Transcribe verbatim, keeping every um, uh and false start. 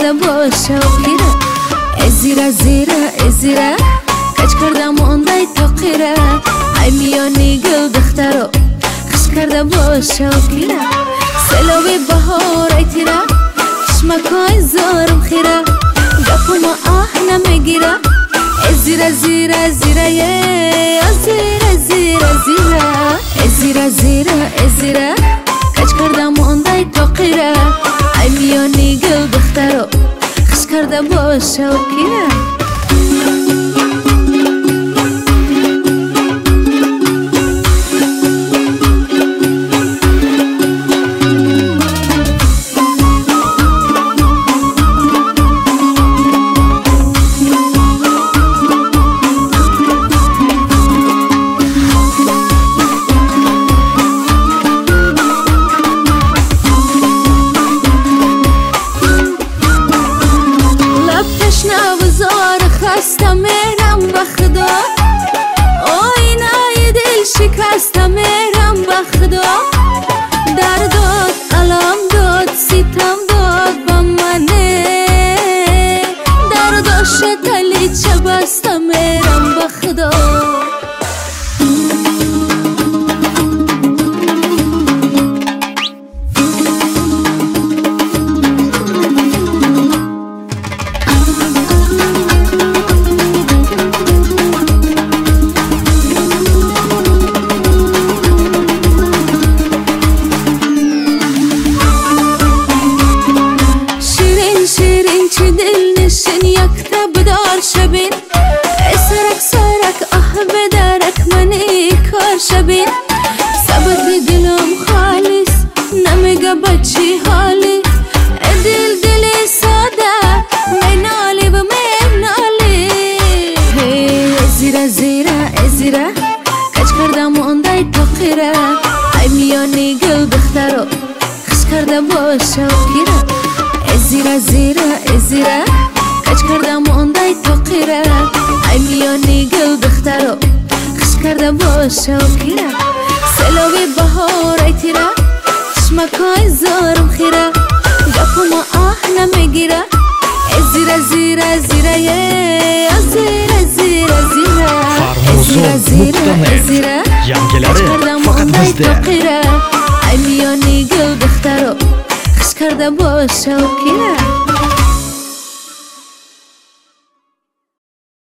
کرده باشه و کیره ازیره زیره ازیره کچ کرده مانده تا قیره ای میانی گل دخترو خش کرده باشه و کیره سلاوی بهار ای تیره چشمکای زارم خیره گفو ما آه نمیگیره ازیره زیره زیره یه ازیره زیره زیره ازیره زیره ازیره کچ کرده مانده تا قیره ای میانی گل دخترو خش کرده باشه و کیره خسته میرم به خدا آینه دل شکسته میرم به خدا درد داد علم داد ستم داد به منه درد شتلی چه بسته میرم به خدا شبین سرک سرک آه بدرک منی کار شبین سبت دلم خالص نمیگه بچی حالی دل دلی ساده منالی و منالی ازیره زیره ازیره کچ کرده مانده تا قیره ای میانی گل دخترو خش کرده باشه و کیره ازیره زیره ازیره کچ کرده مانده تا قیره ای میانی گل دخترو خش کرده باشه و کیره سلاوی بهار ای تیره چشمکای زارم خیره گفو ما آه نمیگیره ازیره زیره زیره یه ازیره زیره زیره ازیره زیره ازیره کچ کرده مانده تا قیره ای میانی گل دخترو خش کرده باشه و کیره